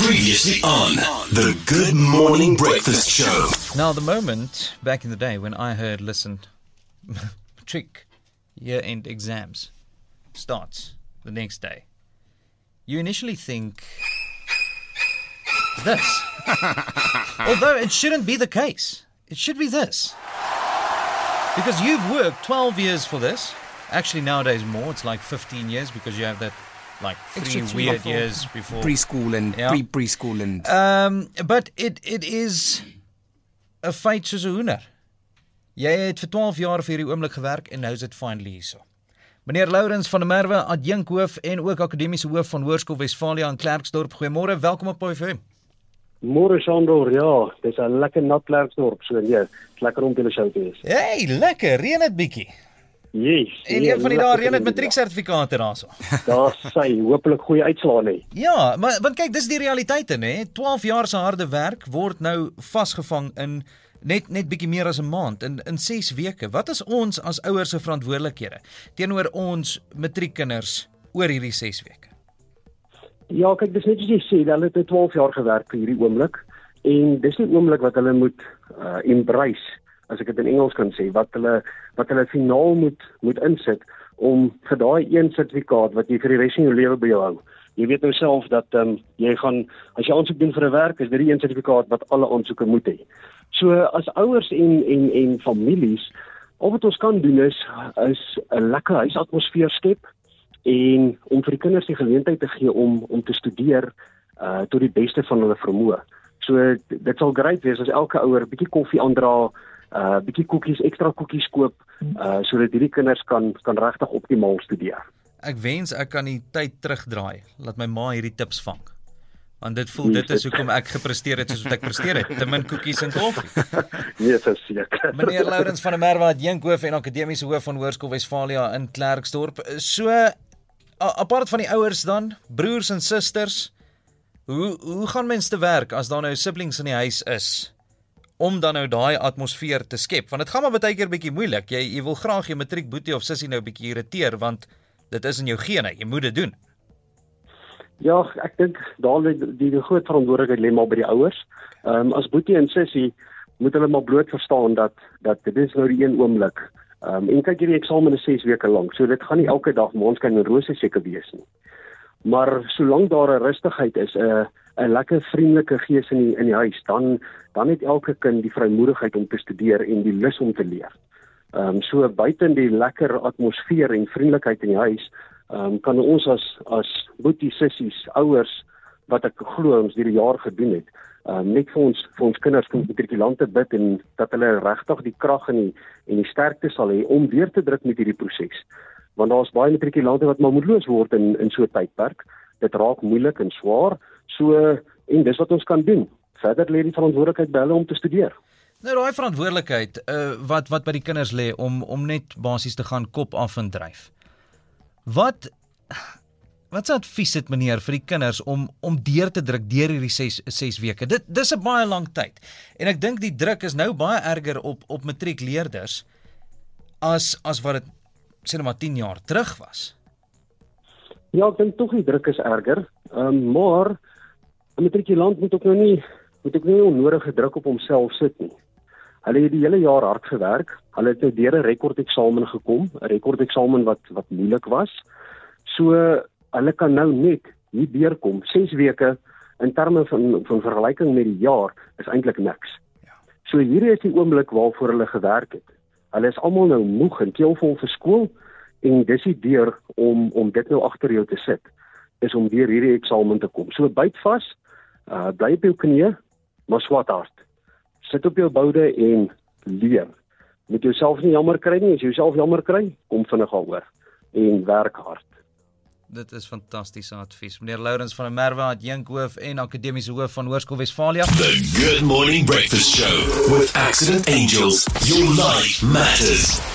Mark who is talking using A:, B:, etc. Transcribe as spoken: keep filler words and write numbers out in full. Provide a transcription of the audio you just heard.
A: Previously on the Good Morning Breakfast Show.
B: Now, the moment back in the day when I heard, listen, trick year-end exams starts the next day, you initially think this. Although it shouldn't be the case. It should be this. Because you've worked twelve years for this. Actually, nowadays more. It's like fifteen years because you have that, like, three weird years before.
C: Preschool and
B: Ja.
C: pre-preschool and...
B: Um, but it it is 'n feit soos 'n hoender. Jy het vir twaalf jaar vir hierdie oomblik gewerk en nou is dit finally hierso. Meneer Lourens van der Merwe, adjunkhoof en ook akademiese hoof van Hoërskool Westfalia in Klerksdorp. Goeiemôre, welkom op P F M.
D: Môre Sandor, ja, dis 'n lekker nat Klerksdorp, so ja, dis lekker om te show te wees.
B: Hey, lekker, reën dit bietjie.
D: Yes.
B: En een van die dae reën dit matrieksertifikate daarso.
D: Daar sy, hopelik goeie uitslae nie.
B: Ja, maar want kyk, dis die realiteite, nê? twaalf jaar se harde werk word nou vasgevang in net net bietjie meer as 'n maand, in in ses weke. Wat is ons as ouers se verantwoordelikhede teenoor ons matriekkinders oor hierdie ses weke?
D: Ja, kyk, dis net soos jy sê, hulle het twaalf jaar gewerk vir hierdie oomblik en dis die oomblik wat hulle moet uh, embrace, as ek dit in Engels kan sê, wat hulle wat hulle finaal moet moet insit om vir daai een sertifikaat wat jy vir die res van jou lewe by jou hou. Jy weet nou self dat ehm um, jy gaan as jy aansoek doen vir 'n werk, is dit die een sertifikaat wat alle aansoeke moet hê. So as ouers en en en families, al wat ons kan doen is is 'n lekker huisatmosfeer skep en om vir die kinders die geleentheid te gee om om te studeer uh tot die beste van hulle vermoë. So dit sal great wees as elke ouer 'n bietjie koffie aandra, uh bietjie koekies, ekstra koekies koop, uh sodat hierdie kinders kan kan regtig optimaal studeer.
B: Ek wens ek kan die tyd terugdraai, laat my ma hierdie tips vang. Want dit voel dit is hoekom ek gepresteer het soos wat ek presteer het, te min koekies en koffie.
D: Nee, verseker.
B: Meneer Lourens van der Merwe, adjunkhoof en akademiese hoof van Hoërskool Westfalia in Klerksdorp. So apart van die ouers dan, broers en susters, hoe hoe gaan mens te werk as daar nou siblings in die huis is om dan nou daai atmosfeer te skep? Want dit gaan maar baie keer bietjie moeilik. Jy jy wil graag jou matriek boetie of sussie nou bietjie irriteer want dit is in jou gene, jy moet dit doen.
D: Ja, ek dink daar lê die, die groot verantwoordelikheid lê maar by die ouers. Ehm um, as boetie en sussie moet hulle maar bloot verstaan dat dat dit is nou die een oomblik. Ehm um, en kyk hierdie eksamen is ses weke lank, so dit gaan nie elke dag maanskyn en rose seker wees nie. Maar solank daar 'n rustigheid is, 'n 'n lekker vriendelike gees in die in die huis, dan dan het elke kind die vrymoedigheid om te studeer en die lus om te leer. Ehm um, so buiten die lekker atmosfeer en vriendelikheid in die huis, ehm um, kan ons as as boetie, sissies, ouers wat ek glo ons hierdie jaar gedoen het, ehm um, net vir ons vir ons kinders vir matrikulante bid en dat hulle regtig die krag en die en die sterkte sal hê om weer te druk met hierdie proses. Want daar's baie matrikulante wat maar moedeloos word in in so 'n tydperk. Dit raak moeilik en swaar. So en dis wat ons kan doen. Verder lê die verantwoordelikheid by hulle om te studeer.
B: Nou daai verantwoordelikheid uh, wat wat by die kinders lê om om net basies te gaan kop af en dryf. Wat wat se advies het meneer vir die kinders om om deur te druk deur hierdie ses ses weke? Dit dis 'n baie lang tyd. En ek dink die druk is nou baie erger op op matriekleerders as as wat dit sê net maar tien jaar terug was.
D: Ja, ek dink tog die druk is erger. Ehm um, maar 'n matrikulant moet ook nou nie moet ook nie onnodige druk op homself sit nie. Hulle het die hele jaar hard gewerk. Hulle het nou deur 'n rekordeksamen gekom, 'n rekordeksamen wat wat moeilik was. So hulle kan nou net hier deurkom. ses weke in terme van van vergelyking met die jaar is eintlik niks.
B: Ja.
D: So hierdie is die oomblik waarvoor hulle gewerk het. Hulle is almal nou moeg en keelvol vir skool en dis die deur om om dit nou agter jou te sit is om deur hierdie eksamen te kom. So byt vas, uh, bly op jou knieë, maar swat hard. Sit op jou boude en leer. Moet jouself nie jammer kry nie, as jy jouself jammer kry, kom vinnig daaroor en werk hard.
B: Dit is fantastiese advies. Meneer Lourens van der Merwe, adjunkhoof en akademiese hoof van Hoërskool Westfalia.
A: The Good Morning Breakfast Show with Accident Angels. Your life matters.